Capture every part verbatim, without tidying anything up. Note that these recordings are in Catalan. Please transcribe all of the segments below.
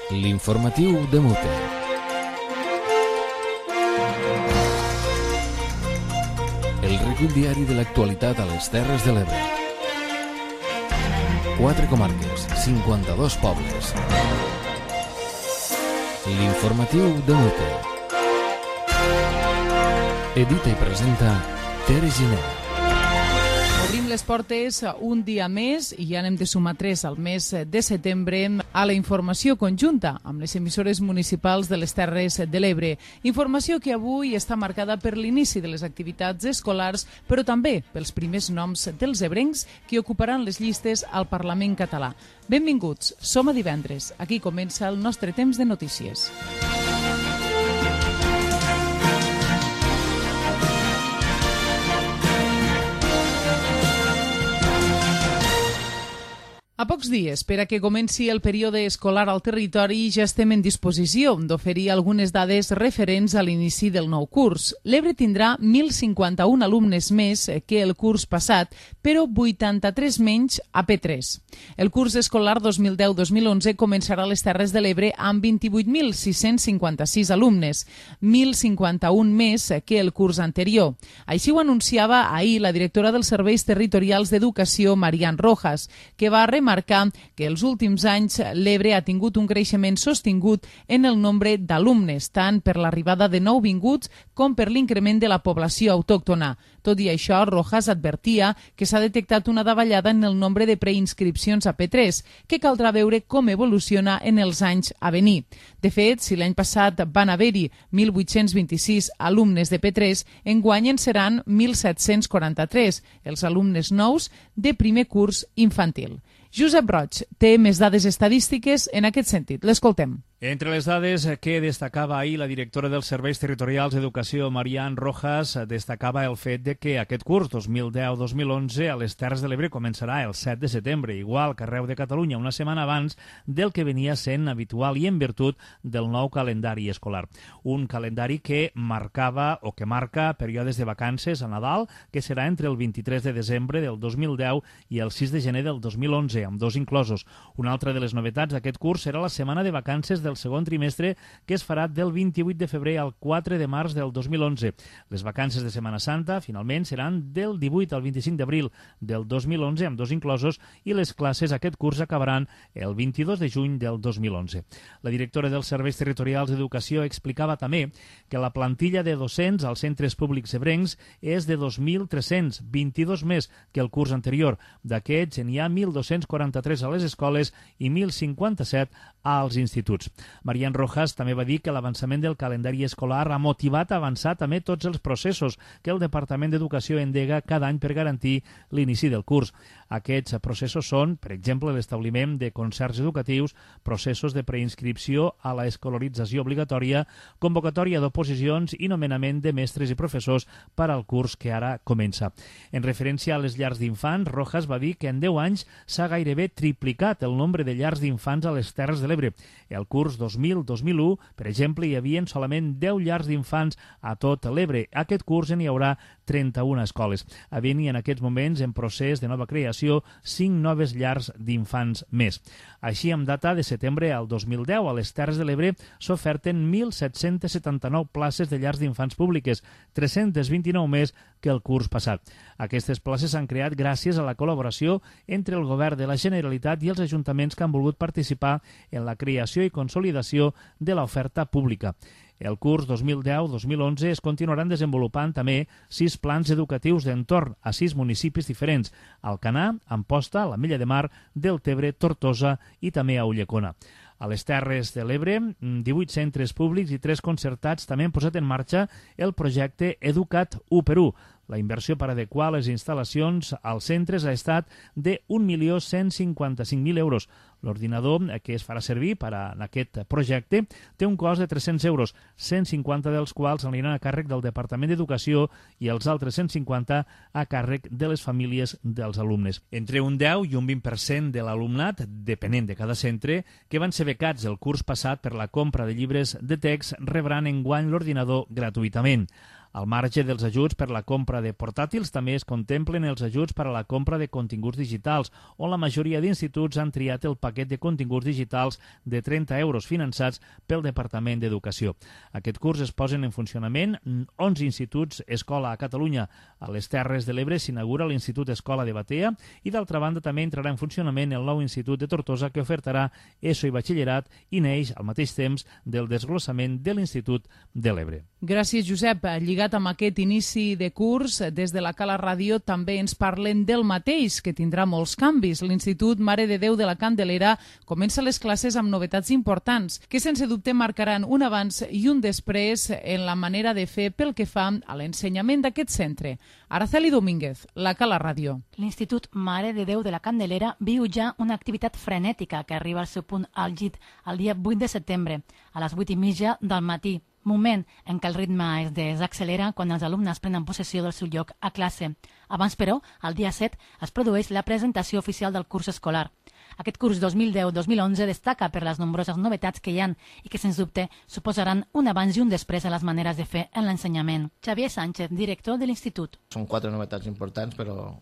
L'informatiu de Mute. El recull diari de l'actualitat a les Terres de l'Ebre. Quatre comarques, cinquanta-dos pobles. L'informatiu de Mute. Edita i presenta Tere Giner. Obrim les portes un dia més i ja n'hem de sumar tres al mes de setembre a la informació conjunta amb les emissores municipals de les Terres de l'Ebre. Informació que avui està marcada per l'inici de les activitats escolars, però també pels primers noms dels ebrencs que ocuparan les llistes al Parlament català. Benvinguts, som a divendres. Aquí comença el nostre temps de notícies. A pocs dies per a que comenci el període escolar al territori ja estem en disposició d'oferir algunes dades referents a l'inici del nou curs. L'Ebre tindrà mil cinquanta-un alumnes més que el curs passat, però vuitanta-tres menys a P tres. El curs escolar dos mil deu dos mil onze començarà a les Terres de l'Ebre amb vint-i-vuit mil sis-cents cinquanta-sis alumnes, mil cinquanta-un més que el curs anterior. Així ho anunciava ahir la directora dels Serveis Territorials d'Educació, Marian Rojas, que va remarcar que els últims anys l'Ebre ha tingut un creixement sostingut en el nombre d'alumnes, tant per l'arribada de nouvinguts com per l'increment de la població autòctona. Tot i això, Rojas advertia que s'ha detectat una davallada en el nombre de preinscripcions a P tres, que caldrà veure com evoluciona en els anys a venir. De fet, si l'any passat van haver-hi mil vuit-cents vint-i-sis alumnes de P tres, enguany en seran mil set-cents quaranta-tres, els alumnes nous de primer curs infantil. Josep Roig té més dades estadístiques en aquest sentit. L'escoltem. Entre les dades que destacava ahir la directora dels Serveis Territorials d'Educació, Marian Rojas, destacava el fet de que aquest curs dos mil deu dos mil onze a les Terres de l'Ebre començarà el set de setembre, igual que arreu de Catalunya, una setmana abans del que venia sent habitual i en virtut del nou calendari escolar. Un calendari que marcava o que marca períodes de vacances a Nadal, que serà entre el vint-i-tres de desembre del dos mil deu i el sis de gener del dos mil onze, amb dos inclosos. Una altra de les novetats d'aquest curs serà la setmana de vacances del segon trimestre, que es farà del vint-i-vuit de febrer al quatre de març del dos mil onze. Les vacances de Setmana Santa, finalment, seran del divuit al vint-i-cinc d'abril del dos mil onze, amb dos inclosos, i les classes aquest curs acabaran el vint-i-dos de juny del dos mil onze. La directora dels Serveis Territorials d'Educació explicava també que la plantilla de docents als centres públics ebrencs és de dos mil tres-cents, vint-i-dos més que el curs anterior. D'aquests, n'hi ha mil dos-cents quaranta-tres a les escoles i mil cinquanta-set als instituts. Marian Rojas també va dir que l'avançament del calendari escolar ha motivat a avançar també tots els processos que el Departament d'Educació endega cada any per garantir l'inici del curs. Aquests processos són, per exemple, l'establiment de concerts educatius, processos de preinscripció a la escolarització obligatòria, convocatòria d'oposicions i nomenament de mestres i professors per al curs que ara comença. En referència a les llars d'infants, Rojas va dir que en deu anys s'ha gairebé triplicat el nombre de llars d'infants a les Terres de l'Ebre. El curs dos mil dos mil u, per exemple, hi havia solament deu llars d'infants a tot l'Ebre. Aquest curs n'hi haurà trenta-una escoles. Havent-hi en aquests moments en procés de nova creació cinc noves llars d'infants més. Així, amb data de setembre al dos mil deu, a les Terres de l'Ebre s'oferten mil set-cents setanta-nou places de llars d'infants públiques, tres-cents vint-i-nou més que el curs passat. Aquestes places s'han creat gràcies a la col·laboració entre el Govern de la Generalitat i els ajuntaments que han volgut participar en la creació i consolidació de l'oferta pública. El curs dos mil deu dos mil onze es continuaran desenvolupant també sis plans educatius d'entorn a sis municipis diferents: Alcanar, Amposta, l'Ametlla de Mar, Deltebre, Tortosa i també a Ulldecona. A les Terres de l'Ebre, divuit centres públics i tres concertats també han posat en marxa el projecte Educat u per u. La inversió per adequar les instal·lacions als centres ha estat de un milió cent cinquanta-cinc mil euros. L'ordinador que es farà servir per a aquest projecte té un cost de tres-cents euros, cent cinquanta dels quals aniran a càrrec del Departament d'Educació i els altres cent cinquanta a càrrec de les famílies dels alumnes. Entre un deu i un vint per cent de l'alumnat, depenent de cada centre, que van ser becats el curs passat per la compra de llibres de text, rebran enguany l'ordinador gratuïtament. Al marge dels ajuts per la compra de portàtils, també es contemplen els ajuts per a la compra de continguts digitals, on la majoria d'instituts han triat el paquet de continguts digitals de trenta euros finançats pel Departament d'Educació. Aquest curs es posen en funcionament onze instituts escola a Catalunya. A les Terres de l'Ebre s'inaugura l'Institut Escola de Batea i, d'altra banda, també entrarà en funcionament el nou Institut de Tortosa, que ofertarà ESO i batxillerat i neix al mateix temps del desglossament de l'Institut de l'Ebre. Gràcies, Josep. Lligat amb aquest inici de curs, des de la Cala Ràdio també ens parlen del mateix, que tindrà molts canvis. L'Institut Mare de Déu de la Candelera comença les classes amb novetats importants, que sense dubte marcaran un abans i un després en la manera de fer pel que fa a l'ensenyament d'aquest centre. Araceli Domínguez, la Cala Ràdio. L'Institut Mare de Déu de la Candelera viu ja una activitat frenètica que arriba al seu punt àlgid el dia vuit de setembre, a les vuit i mitja del matí. Moment en què el ritme es desaccelera quan els alumnes prenen possessió del seu lloc a classe. Abans, però, el dia set, es produeix la presentació oficial del curs escolar. Aquest curs dos mil deu dos mil onze destaca per les nombroses novetats que hi ha i que, sens dubte, suposaran un abans i un després a les maneres de fer en l'ensenyament. Xavier Sánchez, director de l'Institut. Són quatre novetats importants, però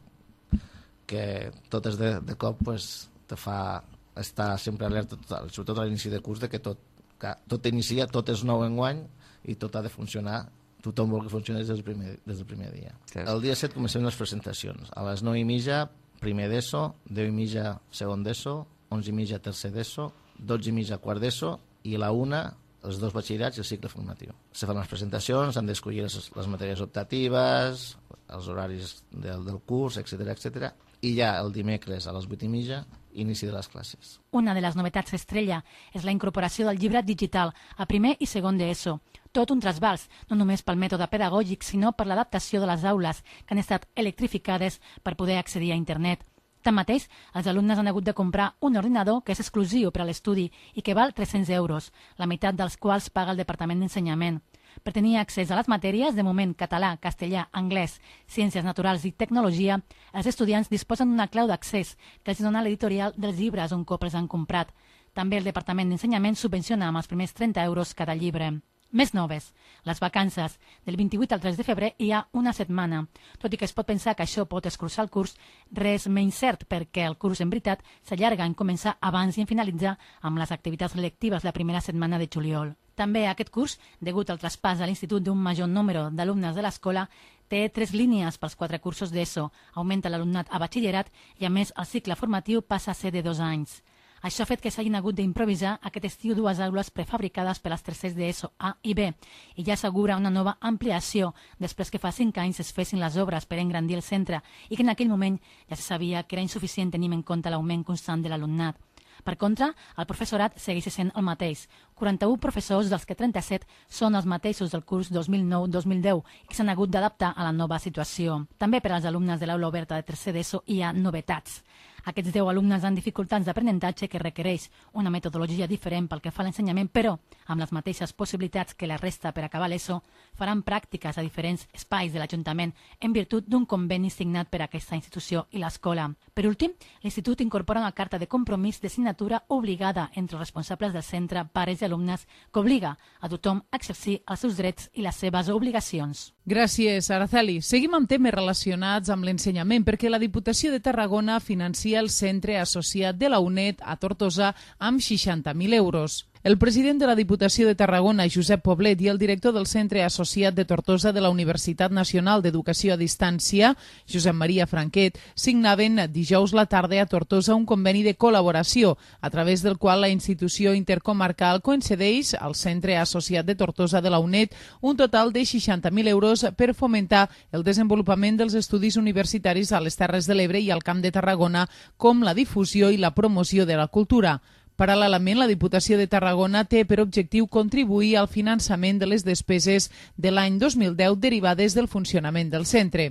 que totes de, de cop pues, te fa estar sempre alerta, sobretot a l'inici de curs, de que tot que tot inicia, tot és nou enguany i tot ha de funcionar, tothom vol que funcioni des del primer, des del primer dia. Sí. El dia set comencem les presentacions. A les nou i mitja, primer d'ESO, deu i mitja, segon d'ESO, onze i mitja, tercer d'ESO, dotze i mitja, quart d'ESO i a la una, els dos batxillerats i el cicle formatiu. Se fan les presentacions, han d'escollir les, les matèries optatives, els horaris del, del curs, etcètera, etcètera. I ja el dimecres a les vuit i mitja, inici de les classes. Una de les novetats estrella és la incorporació del llibre digital a primer i segon d'ESO. Tot un trasbals, no només pel mètode pedagògic, sinó per l'adaptació de les aules, que han estat electrificades per poder accedir a internet. Tanmateix, els alumnes han hagut de comprar un ordinador que és exclusiu per a l'estudi i que val tres-cents euros, la meitat dels quals paga el Departament d'Ensenyament. Per tenir accés a les matèries, de moment català, castellà, anglès, ciències naturals i tecnologia, els estudiants disposen d'una clau d'accés que els dona l'editorial dels llibres un cop els han comprat. També el Departament d'Ensenyament subvenciona amb els primers trenta euros cada llibre. Més noves. Les vacances. Del vint-i-vuit al tres de febrer hi ha una setmana. Tot i que es pot pensar que això pot escurçar el curs, res menys cert, perquè el curs en veritat s'allarga en començar abans i en finalitzar amb les activitats lectives la primera setmana de juliol. També aquest curs, degut al traspàs a l'institut d'un major número d'alumnes de l'escola, té tres línies pels quatre cursos d'ESO, augmenta l'alumnat a batxillerat i, a més, el cicle formatiu passa a ser de dos anys. Això ha fet que s'hagin hagut d'improvisar aquest estiu dues aules prefabricades per als tercers d'ESO A i B i ja assegura una nova ampliació després que fa cinc anys es fessin les obres per engrandir el centre i que en aquell moment ja se sabia que era insuficient tenint en compte l'augment constant de l'alumnat. Per contra, el professorat segueix sent el mateix. quaranta-un professors, dels que trenta-set són els mateixos del curs dos mil nou dos mil deu i que s'han hagut d'adaptar a la nova situació. També per als alumnes de l'aula oberta de tercer d'ESO hi ha novetats. Aquests deu alumnes han dificultats d'aprenentatge que requereix una metodologia diferent pel que fa a l'ensenyament, però amb les mateixes possibilitats que la resta per acabar l'ESO, faran pràctiques a diferents espais de l'Ajuntament en virtut d'un conveni signat per aquesta institució i l'escola. Per últim, l'Institut incorpora una carta de compromís de signatura obligada entre els responsables del centre, pares i alumnes, que obliga a tothom a exercir els seus drets i les seves obligacions. Gràcies, Araceli. Seguim amb temes relacionats amb l'ensenyament perquè la Diputació de Tarragona financia el centre associat de la UNED a Tortosa amb seixanta mil euros. El president de la Diputació de Tarragona, Josep Poblet, i el director del Centre Associat de Tortosa de la Universitat Nacional d'Educació a Distància, Josep Maria Franquet, signaven dijous la tarda a Tortosa un conveni de col·laboració, a través del qual la institució intercomarcal concedeix al Centre Associat de Tortosa de la UNED un total de seixanta mil euros per fomentar el desenvolupament dels estudis universitaris a les Terres de l'Ebre i al Camp de Tarragona, com la difusió i la promoció de la cultura. Paral·lelament, la Diputació de Tarragona té per objectiu contribuir al finançament de les despeses de l'any dos mil deu derivades del funcionament del centre.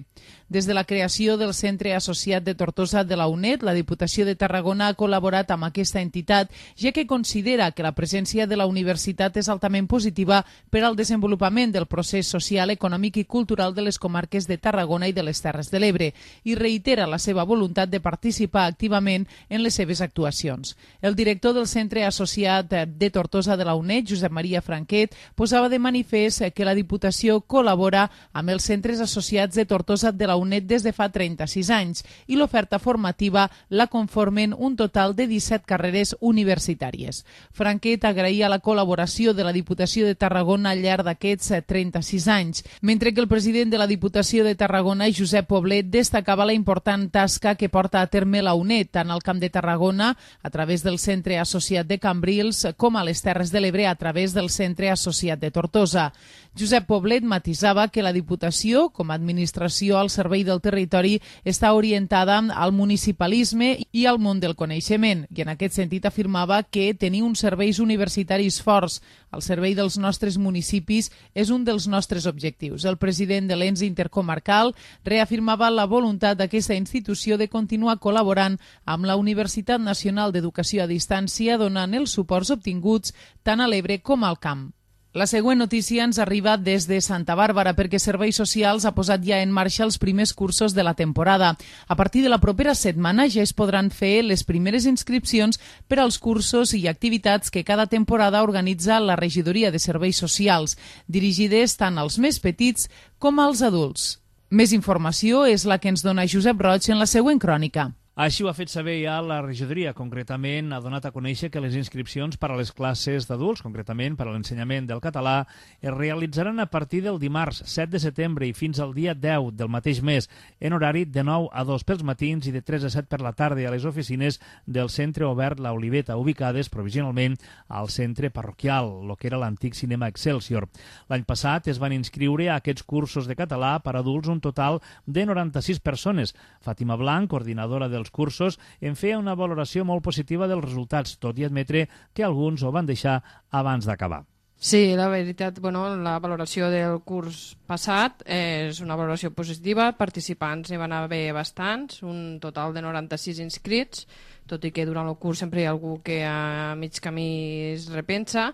Des de la creació del Centre Associat de Tortosa de la UNED, la Diputació de Tarragona ha col·laborat amb aquesta entitat, ja que considera que la presència de la universitat és altament positiva per al desenvolupament del procés social, econòmic i cultural de les comarques de Tarragona i de les Terres de l'Ebre, i reitera la seva voluntat de participar activament en les seves actuacions. El director del Centre Associat de Tortosa de la UNED, Josep Maria Franquet, posava de manifest que la Diputació col·labora amb els centres associats de Tortosa de la UNED des de fa trenta-sis anys i l'oferta formativa la conformen un total de disset carreres universitàries. Franquet agraïa la col·laboració de la Diputació de Tarragona al llarg d'aquests trenta-sis anys, mentre que el president de la Diputació de Tarragona, Josep Poblet, destacava la important tasca que porta a terme la UNED, tant al Camp de Tarragona, a través del Centre Associat de Cambrils, com a les Terres de l'Ebre, a través del Centre Associat de Tortosa. Josep Poblet matisava que la Diputació, com a administració al servei del territori, està orientada al municipalisme i al món del coneixement, i en aquest sentit afirmava que tenir uns serveis universitaris forts al servei dels nostres municipis és un dels nostres objectius. El president de l'Ens Intercomarcal reafirmava la voluntat d'aquesta institució de continuar col·laborant amb la Universitat Nacional d'Educació a Distància, donant els suports obtinguts tant a l'Ebre com al camp. La següent notícia ens arriba des de Santa Bàrbara perquè Serveis Socials ha posat ja en marxa els primers cursos de la temporada. A partir de la propera setmana ja es podran fer les primeres inscripcions per als cursos i activitats que cada temporada organitza la Regidoria de Serveis Socials, dirigides tant als més petits com als adults. Més informació és la que ens dona Josep Roig en la següent crònica. Així ho ha fet saber ja la regidoria. Concretament, ha donat a conèixer que les inscripcions per a les classes d'adults, concretament per a l'ensenyament del català, es realitzaran a partir del dimarts set de setembre i fins al dia deu del mateix mes, en horari de nou a dos pels matins i de tres a set per la tarda a les oficines del Centre Obert La Oliveta, ubicades provisionalment al centre parroquial, el que era l'antic cinema Excelsior. L'any passat es van inscriure a aquests cursos de català per a adults un total de noranta-sis persones. Fàtima Blanc, coordinadora del cursos, en feia una valoració molt positiva dels resultats, tot i admetre que alguns ho van deixar abans d'acabar. Sí, la veritat, bueno, la valoració del curs passat és una valoració positiva, participants n'hi van haver bastants, un total de noranta-sis inscrits, tot i que durant el curs sempre hi ha algú que a mig camí es repensa,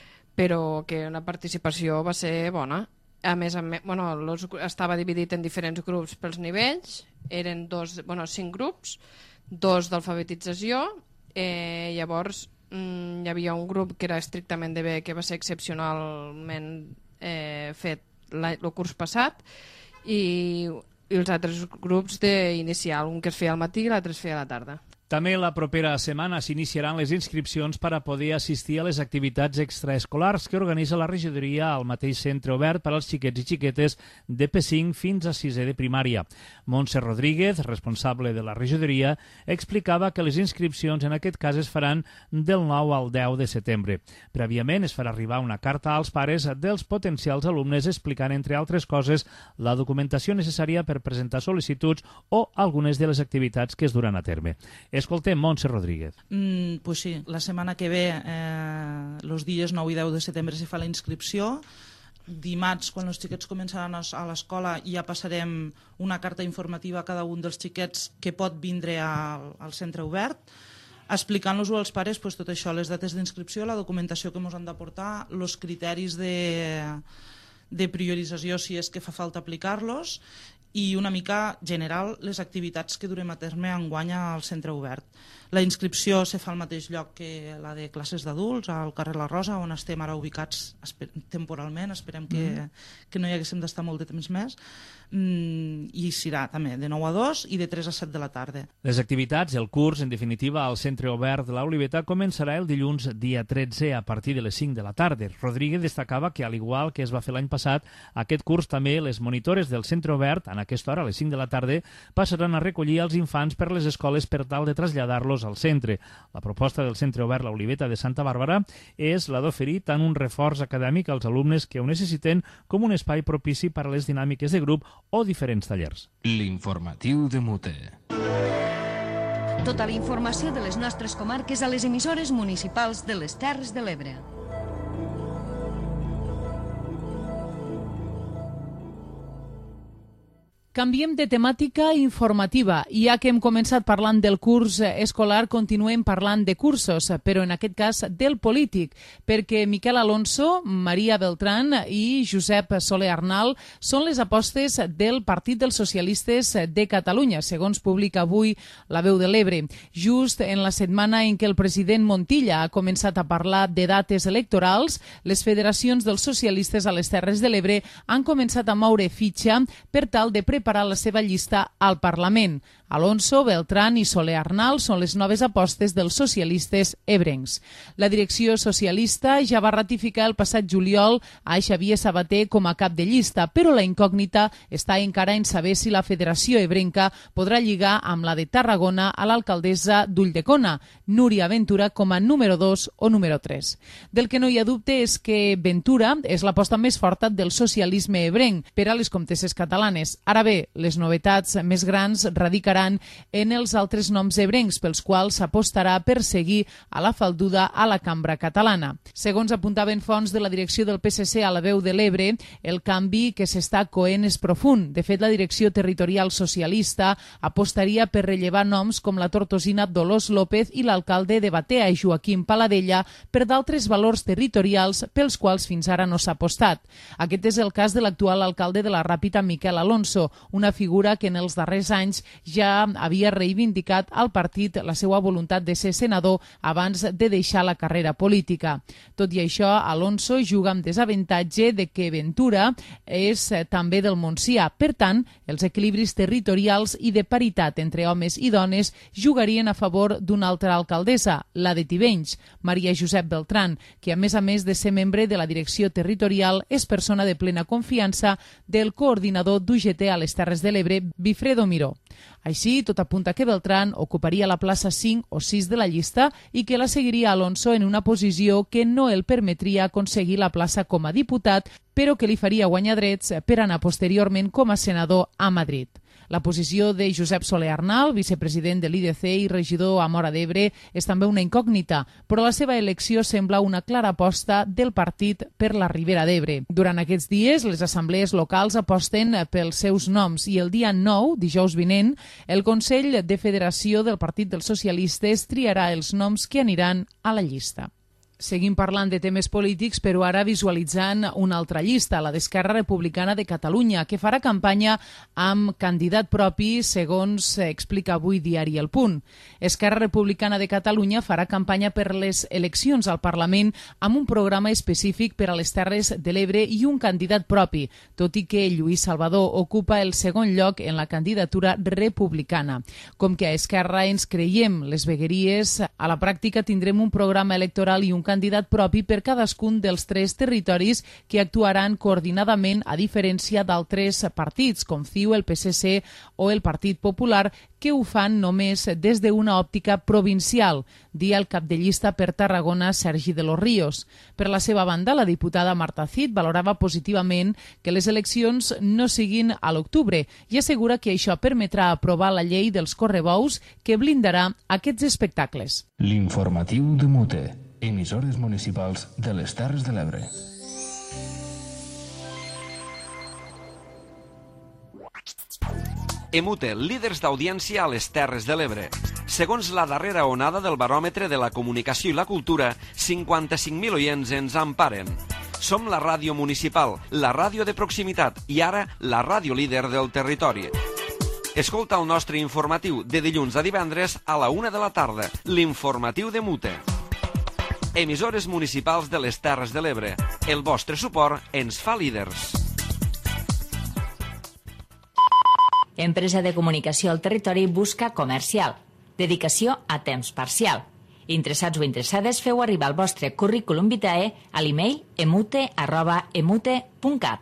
però que una participació va ser bona. A més, a més bueno, los, estava dividit en diferents grups pels nivells, eren dos, bueno, cinc grups, dos d'alfabetització, eh, llavors mm, hi havia un grup que era estrictament de B, que va ser excepcionalment eh, fet el curs passat, i, i els altres grups d'inicial, un que es feia al matí i l'altre es feia a la tarda. També la propera setmana s'iniciaran les inscripcions per a poder assistir a les activitats extraescolars que organitza la regidoria al mateix centre obert per als xiquets i xiquetes de P cinc fins a sisè de primària. Montse Rodríguez, responsable de la regidoria, explicava que les inscripcions en aquest cas es faran del nou al deu de setembre. Prèviament es farà arribar una carta als pares dels potencials alumnes explicant, entre altres coses, la documentació necessària per presentar sol·licituds o algunes de les activitats que es duran a terme. Escoltem Montse Rodríguez. Mm, pues sí, la setmana que ve, eh, los dies nou i deu de setembre, se fa la inscripció. Dimarts, quan els xiquets començaran a l'escola, ja passarem una carta informativa a cada un dels xiquets que pot vindre al, al centre obert, explicant-los als pares pues, tot això, les dates d'inscripció, la documentació que ens han d'aportar, els criteris de, de priorització si és que fa falta aplicar-los, i una mica general les activitats que durem a terme enguany al centre obert. La inscripció se fa al mateix lloc que la de classes d'adults, al carrer La Rosa, on estem ara ubicats temporalment, esperem que, mm. que no hi haguéssim d'estar molt de temps més, mm, i serà també de nou a dos i de tres a set de la tarda. Les activitats, el curs, en definitiva, al centre obert de la Oliveta començarà el dilluns dia tretze a partir de les cinc de la tarda. Rodríguez destacava que, al igual que es va fer l'any passat, aquest curs també les monitores del centre obert, en aquesta hora, a les cinc de la tarda, passaran a recollir els infants per les escoles per tal de traslladar-los al centre. La proposta del centre obert La Oliveta de Santa Bàrbara és la d'oferir tant un reforç acadèmic als alumnes que ho necessiten com un espai propici per a les dinàmiques de grup o diferents tallers. L'informatiu de Mute. Tota la informació de les nostres comarques a les emissores municipals de les Terres de l'Ebre. Canviem de temàtica informativa. Ja que hem començat parlant del curs escolar, continuem parlant de cursos, però en aquest cas del polític, perquè Miquel Alonso, Maria Beltrán i Josep Soler Arnal són les apostes del Partit dels Socialistes de Catalunya, segons publica avui La Veu de l'Ebre. Just en la setmana en què el president Montilla ha començat a parlar de dates electorals, les federacions dels socialistes a les Terres de l'Ebre han començat a moure fitxa per tal de preparar la seva llista al Parlament. Alonso, Beltrán i Soler Arnal són les noves apostes dels socialistes ebrencs. La direcció socialista ja va ratificar el passat juliol a Xavier Sabater com a cap de llista, però la incògnita està encara en saber si la Federació Ebrenca podrà lligar amb la de Tarragona a l'alcaldessa d'Ulldecona, Núria Ventura, com a número dos o número tres. Del que no hi ha dubte és que Ventura és l'aposta més forta del socialisme ebrenc per a les comtesses catalanes. Ara bé, les novetats més grans radicaran en els altres noms ebrencs pels quals s'apostarà per seguir a la falduda a la cambra catalana. Segons apuntaven fonts de la direcció del P S C a La Veu de l'Ebre, el canvi que s'està coent és profund. De fet, la direcció territorial socialista apostaria per rellevar noms com la tortosina Dolors López i l'alcalde de Batea, Joaquim Paladella, per d'altres valors territorials pels quals fins ara no s'ha apostat. Aquest és el cas de l'actual alcalde de la Ràpita, Miquel Alonso, una figura que en els darrers anys ja havia reivindicat al partit la seva voluntat de ser senador abans de deixar la carrera política. Tot i això, Alonso juga amb desavantatge de que Ventura és també del Montsià. Per tant, els equilibris territorials i de paritat entre homes i dones jugarien a favor d'una altra alcaldessa, la de Tivenys, Maria Josep Beltrán, que a més a més de ser membre de la direcció territorial és persona de plena confiança del coordinador d'U G T a les Terres de l'Ebre, Bifredo Miró. Així, tot apunta que Beltrán ocuparia la plaça cinc o sis de la llista i que la seguiria Alonso en una posició que no el permetria aconseguir la plaça com a diputat, però que li faria guanyar drets per anar posteriorment com a senador a Madrid. La posició de Josep Soler Arnal, vicepresident de l'I D C i regidor a Móra d'Ebre, és també una incògnita, però la seva elecció sembla una clara aposta del partit per la Ribera d'Ebre. Durant aquests dies, les assemblees locals aposten pels seus noms i el dia nou, dijous vinent, el Consell de Federació del Partit dels Socialistes triarà els noms que aniran a la llista. Seguim parlant de temes polítics, però ara visualitzant una altra llista, la d'Esquerra Republicana de Catalunya, que farà campanya amb candidat propi, segons explica avui Diari El Punt. Esquerra Republicana de Catalunya farà campanya per les eleccions al Parlament amb un programa específic per a les Terres de l'Ebre i un candidat propi, tot i que Lluís Salvador ocupa el segon lloc en la candidatura republicana. Com que a Esquerra ens creiem les vegueries, a la pràctica tindrem un programa electoral i un candidat propi per cadascun dels tres territoris que actuaran coordinadament a diferència d'altres partits com C I U, el P S C o el Partit Popular, que ho fan només des d'una òptica provincial, dia el cap de llista per Tarragona, Sergi de los Ríos. Per la seva banda, la diputada Marta Cid valorava positivament que les eleccions no siguin a l'octubre i assegura que això permetrà aprovar la llei dels correbous que blindarà aquests espectacles. L'informatiu de Mute. Emissores municipals de les Terres de l'Ebre. Emute, líders d'audiència a les Terres de l'Ebre. Segons la darrera onada del baròmetre de la comunicació i la cultura, cinquanta-cinc mil oients ens emparen. Som la ràdio municipal, la ràdio de proximitat i ara la ràdio líder del territori. Escolta el nostre informatiu de dilluns a divendres a la una de la tarda, l'informatiu de Mute. Emissores municipals de les Terres de l'Ebre. El vostre suport ens fa líders. Empresa de comunicació al territori busca comercial. Dedicació a temps parcial. Interessats o interessades, feu arribar el vostre currículum vitae a l'email emute arroba emute punt cat.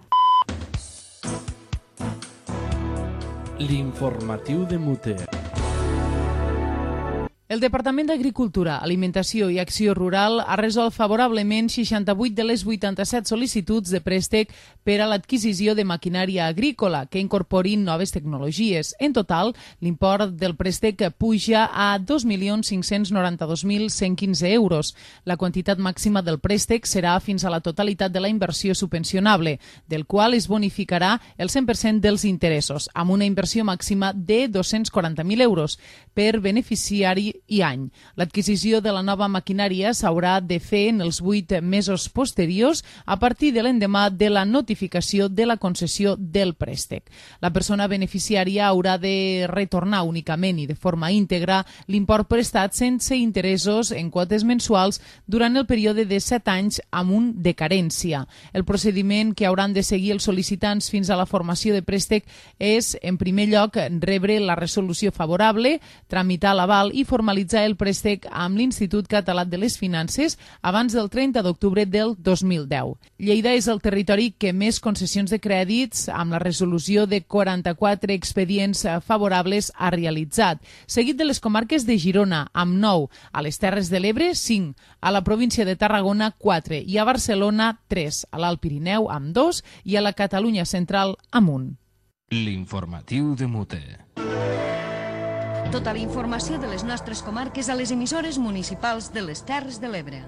L'informatiu de Mute. El Departament d'Agricultura, Alimentació i Acció Rural ha resolt favorablement seixanta-vuit de les vuitanta-set sol·licituds de préstec per a l'adquisició de maquinària agrícola que incorporin noves tecnologies. En total, l'import del préstec puja a dos milions cinc-cents noranta-dos mil cent quinze euros. La quantitat màxima del préstec serà fins a la totalitat de la inversió subvencionable, del qual es bonificarà el cent per cent dels interessos, amb una inversió màxima de dos-cents quaranta mil euros per beneficiari i any. L'adquisició de la nova maquinària s'haurà de fer en els vuit mesos posteriors a partir de l'endemà de la notificació de la concessió del préstec. La persona beneficiària haurà de retornar únicament i de forma íntegra l'import prestat sense interessos en quotes mensuals durant el període de set anys amb un de carència. El procediment que hauran de seguir els sol·licitants fins a la formació de préstec és, en primer lloc, rebre la resolució favorable, tramitar l'aval i formalitzar el préstec amb l'Institut Català de les Finances abans del trenta d'octubre del dos mil deu. Lleida és el territori que més concessions de crèdits amb la resolució de quaranta-quatre expedients favorables ha realitzat, seguit de les comarques de Girona, amb nou, a les Terres de l'Ebre, cinc, a la província de Tarragona, quatre, i a Barcelona, tres, a l'Alt Pirineu, amb dos, i a la Catalunya central, amb un. L'informatiu de Mute. Tota la informació de les nostres comarques a les emissores municipals de les Terres de l'Ebre.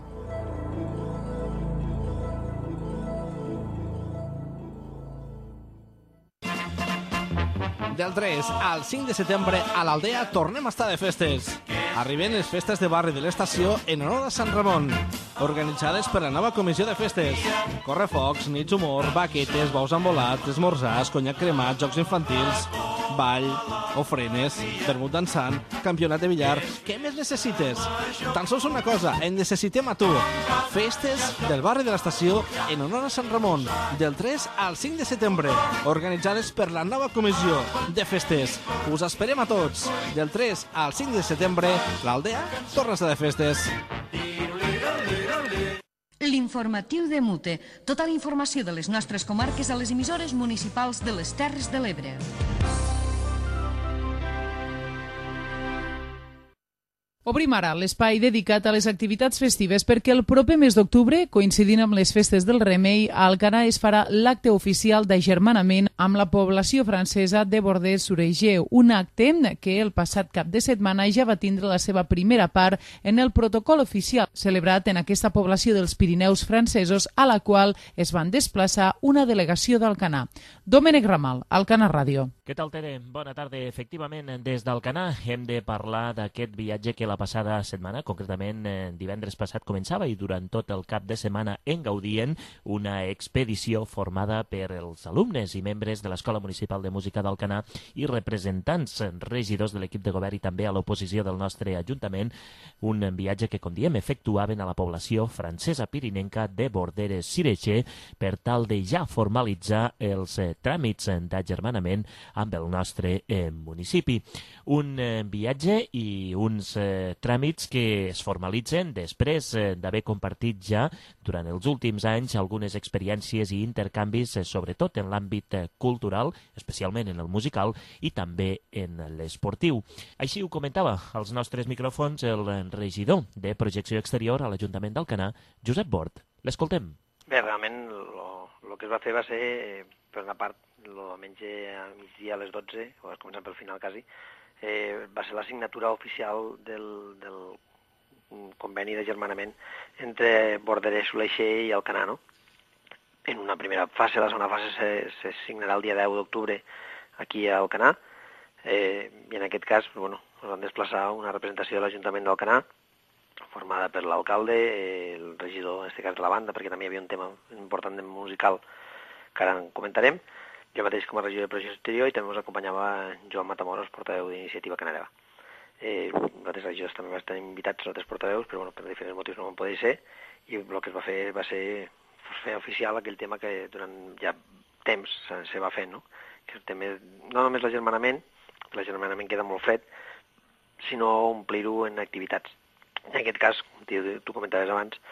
Del tres al cinc de setembre a l'Aldea tornem a estar de festes. Arriben les festes de barri de l'estació en honor a Sant Ramon, organitzades per la nova comissió de festes. Correfocs, nits humor, baquetes, bous embolats, esmorzars, conyac cremat, jocs infantils, ball, ofrenes, vermut dansant, campionat de billar. Què més necessites? Tan sols una cosa, en necessitem a tu. Festes del barri de l'estació en honor a Sant Ramon, del tres al cinc de setembre, organitzades per la nova comissió de festes. Us esperem a tots. Del tres al cinc de setembre, l'Aldea torna a estar de festes. L'informatiu de Mute. Tota la informació de les nostres comarques a les emissores municipals de les Terres de l'Ebre. Obrim ara l'espai dedicat a les activitats festives perquè el proper mes d'octubre, coincidint amb les festes del Remei, a Alcanar es farà l'acte oficial d'agermanament amb la població francesa de Borders-sur-Eiger, un acte que el passat cap de setmana ja va tindre la seva primera part en el protocol oficial celebrat en aquesta població dels Pirineus francesos a la qual es van desplaçar una delegació d'Alcanar. Domènec Ramal, Alcanar Ràdio. Què tal, Tere? Bona tarda. Efectivament, des d'Alcanar hem de parlar d'aquest viatge que la passada setmana, concretament eh, divendres passat, començava i durant tot el cap de setmana en gaudien una expedició formada per els alumnes i membres de l'Escola Municipal de Música d'Alcanar i representants regidors de l'equip de govern i també a l'oposició del nostre Ajuntament, un viatge que, com diem, efectuaven a la població francesa pirinenca de Borders-sur-Eiger per tal de ja formalitzar els eh, tràmits d'agermanament amb el nostre eh, municipi. Un eh, viatge i uns eh, tràmits que es formalitzen després eh, d'haver compartit ja durant els últims anys algunes experiències i intercanvis, eh, sobretot en l'àmbit eh, cultural, especialment en el musical i també en l'esportiu. Així ho comentava als nostres micròfons el regidor de Projecció Exterior a l'Ajuntament d'Alcanar, Josep Bort. L'escoltem. Bé, realment el que es va fer va ser, eh, per una part, el diumenge a migdia a les dotze, o començant pel final quasi, eh, va ser la signatura oficial del, del conveni d'agermanament entre Borders-sur-Eiger i Alcanar, no? En una primera fase, la segona fase se, se signarà el dia deu d'octubre aquí a Alcanar, eh, i en aquest cas, bueno, ens van desplaçar una representació de l'Ajuntament d'Alcanar, formada per l'alcalde, eh, el regidor, en aquest cas de la banda, perquè també hi havia un tema important de musical que ara en comentarem, jo mateix com a regidor de Projecció Exterior, i també ens acompanyava Joan Matamoros, portaveu d'Iniciativa Canareva. Eh, nosaltres regidors també vam estar invitats a altres portaveus, però bueno, per diferents motius no van poder ser, i el que es va fer va ser fer oficial aquell tema que durant ja temps se, se va fent, no? Que el tema, no només l'agermanament, l'agermanament queda molt fred, sinó omplir-ho en activitats. En aquest cas, tu comentaves abans,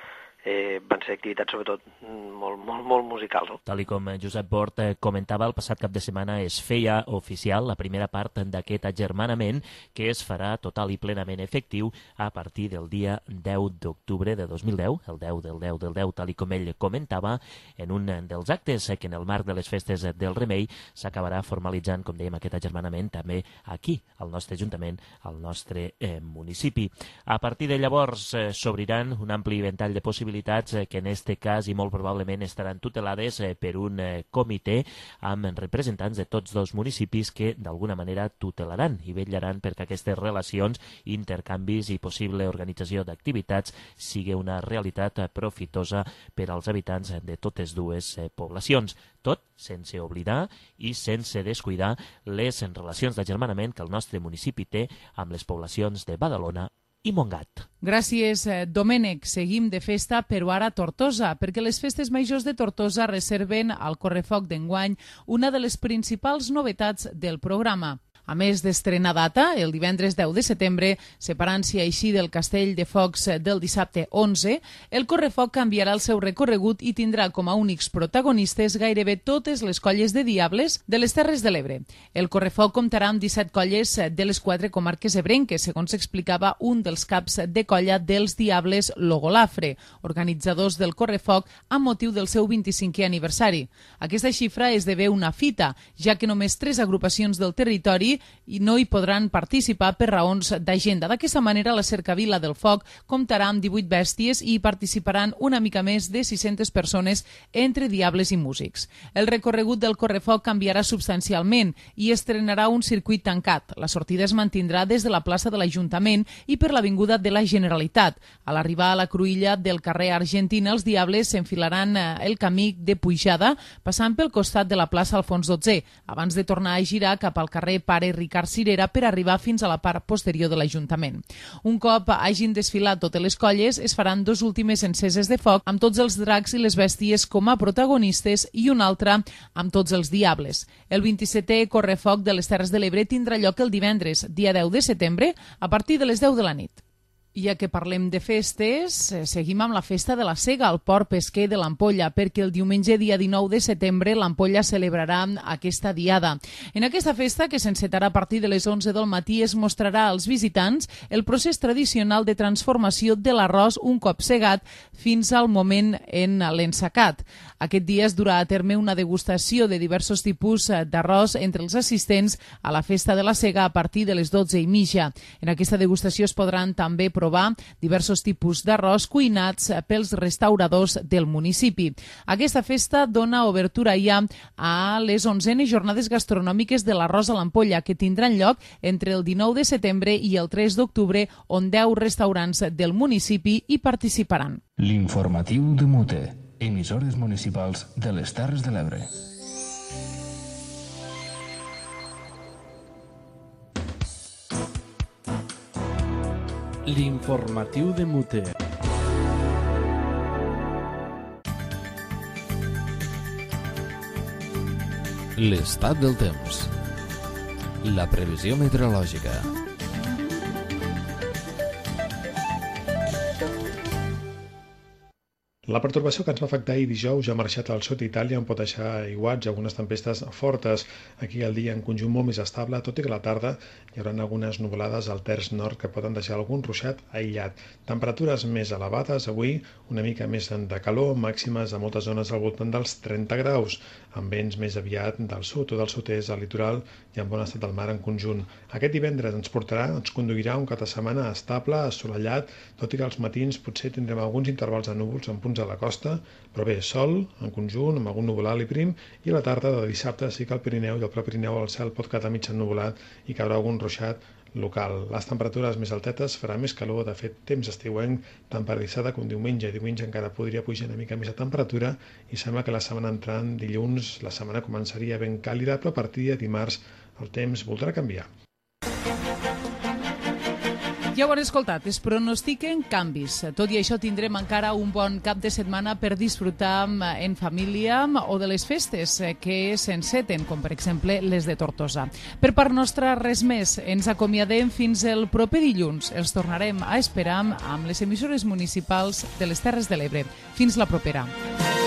eh, van ser activitats sobretot molt, molt, molt musicals. No? Tal com Josep Bort comentava, el passat cap de setmana es feia oficial la primera part d'aquest agermanament que es farà total i plenament efectiu a partir del dia deu d'octubre de dos mil deu, el deu del deu del deu, tal com ell comentava, en un dels actes que en el marc de les festes del Remei s'acabarà formalitzant, com dèiem, aquest agermanament també aquí, al nostre Ajuntament, al nostre eh, municipi. A partir de llavors eh, s'obriran un ampli ventall de possibilitats eh, que en este cas i molt probablement estaran tutelades eh, per un eh, comitè amb representants de tots dos municipis que d'alguna manera tutelaran i vetllaran perquè aquestes relacions, intercanvis i possible organització d'activitats sigui una realitat eh, profitosa per als habitants de totes dues eh, poblacions. Tot sense oblidar i sense descuidar les relacions d'agermanament que el nostre municipi té amb les poblacions de Badalona i Montgat. Gràcies, Domènec. Seguim de festa, però ara a Tortosa, perquè les festes majors de Tortosa reserven al Correfoc d'enguany una de les principals novetats del programa. A més d'estrenar data, el divendres deu de setembre, separant-se així del Castell de Focs del dissabte onze, el Correfoc canviarà el seu recorregut i tindrà com a únics protagonistes gairebé totes les colles de diables de les Terres de l'Ebre. El Correfoc comptarà amb disset colles de les quatre comarques ebrenques, segons explicava un dels caps de colla dels Diables Logolafre, organitzadors del Correfoc amb motiu del seu vint-i-cinquè aniversari. Aquesta xifra esdevé una fita, ja que només tres agrupacions del territori i no hi podran participar per raons d'agenda. D'aquesta manera, la Cercavila del Foc comptarà amb divuit bèsties i hi participaran una mica més de sis-centes persones entre diables i músics. El recorregut del Correfoc canviarà substancialment i estrenarà un circuit tancat. La sortida es mantindrà des de la plaça de l'Ajuntament i per l'Avinguda de la Generalitat. A l'arribar a la cruïlla del carrer Argentina, els diables s'enfilaran el camí de pujada passant pel costat de la plaça Alfons dotze, abans de tornar a girar cap al carrer Pare Ricard Cirera per arribar fins a la part posterior de l'Ajuntament. Un cop hagin desfilat totes les colles, es faran dos últimes enceses de foc amb tots els dracs i les bèsties com a protagonistes i una altra amb tots els diables. El vint-i-setè Correfoc de les Terres de l'Ebre tindrà lloc el divendres, dia deu de setembre, a partir de les deu de la nit. Ja que parlem de festes, seguim amb la festa de la Sega al port pesquer de l'Ampolla, perquè el diumenge dia dinou de setembre l'Ampolla celebrarà aquesta diada. En aquesta festa, que s'encetarà a partir de les onze del matí, es mostrarà als visitants el procés tradicional de transformació de l'arròs un cop segat fins al moment en l'ensacat. Aquest dia es durà a terme una degustació de diversos tipus d'arròs entre els assistents a la festa de la Sega a partir de les dotze i mitja. En aquesta degustació es podran també provar diversos tipus d'arròs cuinats pels restauradors del municipi. Aquesta festa dona obertura ja a les onzenes jornades gastronòmiques de l'arròs a l'Ampolla, que tindran lloc entre el dinou de setembre i el tres d'octubre, on deu restaurants del municipi hi participaran. L'informatiu de Mute, emissores municipals de les Terres de l'Ebre. L'informatiu de Mute. L'estat del temps. La previsió meteorològica. La pertorbació que ens va afectar ahir dijous ja ha marxat al sud d'Itàlia, on pot deixar aiguats algunes tempestes fortes. Aquí el dia en conjunt molt més estable, tot i que a la tarda hi haurà algunes nuvolades al terç nord que poden deixar algun ruixat aïllat. Temperatures més elevades avui, una mica més de calor, màximes a moltes zones al voltant dels trenta graus, amb vents més aviat del sud o del sud-est al litoral i en bon estat del mar en conjunt. Aquest divendres ens portarà, ens conduirà un cap de setmana estable, assolellat, tot i que als matins potser tindrem alguns intervals de núvols en punts a la costa, però bé, sol, en conjunt, amb algun nuvolat i prim, i a la tarda de dissabte sí que al Pirineu i al Prepirineu el cel pot quedar mig ennuvolat i caurà algun ruixat local. Les temperatures més altetes farà més calor, de fet, temps estiuenc, tant per dissabte com diumenge. Diumenge encara podria pujar una mica més de temperatura i sembla que la setmana entrant, dilluns, la setmana començaria ben càlida, però a partir de dimarts el temps voldrà canviar. Ja ho han escoltat, es pronostiquen canvis. Tot i això tindrem encara un bon cap de setmana per disfrutar en família o de les festes que s'enceten, com per exemple les de Tortosa. Per part nostra, res més. Ens acomiadem fins el proper dilluns. Els tornarem a esperar amb les emissores municipals de les Terres de l'Ebre. Fins la propera.